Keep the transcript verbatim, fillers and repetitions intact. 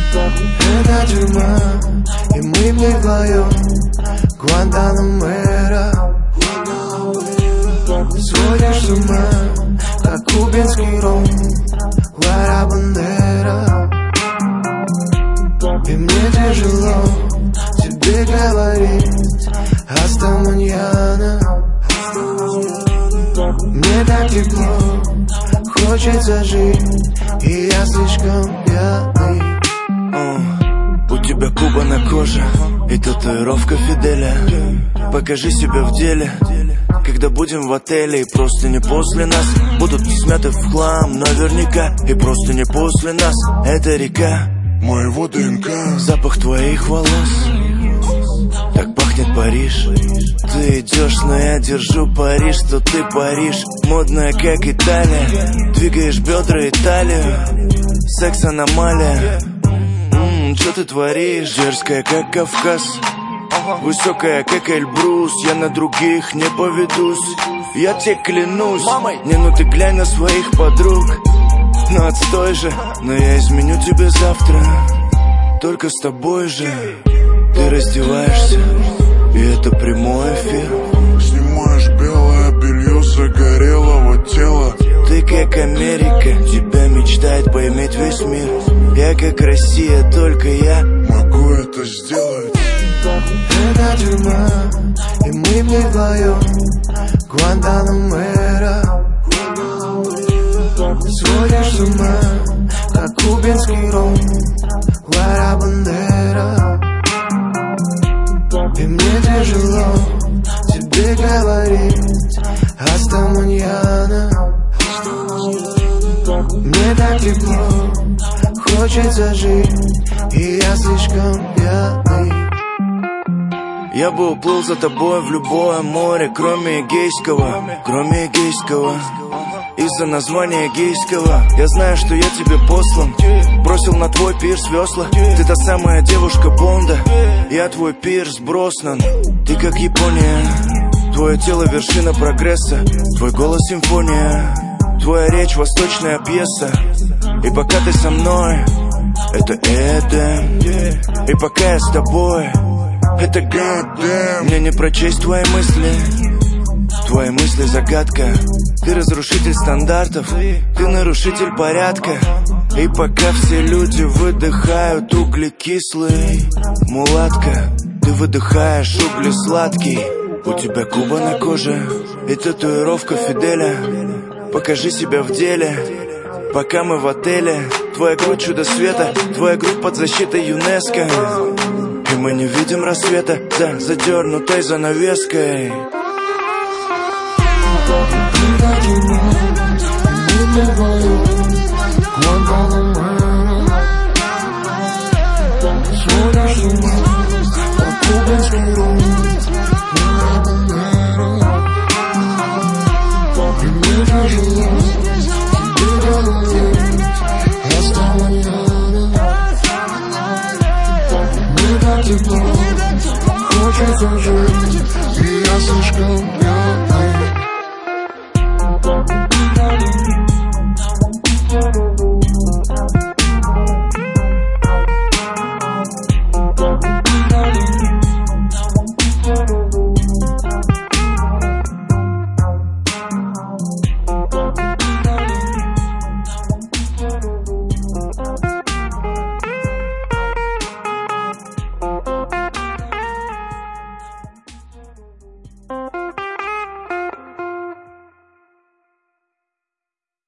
Это тюрьма, и мы в ней вдвоем. Гуантанамо. Сводишь с ума, как кубинский ром. Ла Бандера. И мне тяжело тебе говорить «Аста маньяна». Мне так тепло, хочется жить, и я слишком пьяный. uh, У тебя Куба на коже и татуировка Фиделя. Покажи себя в деле, когда будем в отеле. И просто не после нас будут смяты в хлам наверняка. И просто не после нас это река моего ДНК. Запах твоих волос, так пахнет Париж. Ты идешь, но я держу пари, что ты Париж. Модная, как Италия, двигаешь бедра и талию. Секс-аномалия. Ммм, что ты творишь? Дерзкая, как Кавказ, высокая, как Эльбрус. Я на других не поведусь, я тебе клянусь. Не, ну ты глянь на своих подруг. Ну отстой же, но я изменю тебе завтра. Только с тобой же. Ты раздеваешься, и это прямой эфир. Снимаешь белое белье загорелого тела. Ты как Америка, тебя мечтает поиметь весь мир. Я как Россия, только я могу это сделать. Это тюрьма, и мы в ней вдвоем. Гуантанамо. Сводишь с ума, как кубинский ром. Ла Бандера. И мне тяжело тебе говорить «Аста маньяна». Мне так тепло, хочется жить, и я слишком пьяный. Я бы уплыл за тобой в любое море, кроме Эгейского, кроме Эгейского. Из-за названия гейского я знаю, что я тебе послан. Бросил на твой пирс весла. Ты та самая девушка Бонда, я твой Пирс Броснан. Ты как Япония, твое тело вершина прогресса. Твой голос симфония, твоя речь восточная пьеса. И пока ты со мной, это Эдем. И пока я с тобой, это Goddamn. Мне не прочесть твои мысли, твои мысли загадка. Ты разрушитель стандартов, ты нарушитель порядка. И пока все люди выдыхают углекислый, мулатка, ты выдыхаешь угли сладкий. У тебя Куба на коже и татуировка Фиделя. Покажи себя в деле, пока мы в отеле. Твоя грудь чудо света, твоя грудь под защитой ЮНЕСКО. И мы не видим рассвета за задернутой занавеской. Сводишь с ума, как кубинский ром. И мне тяжело тебе говорить «Аста маньяна». Мне так тепло, хочется жить, и я слишком пьяный.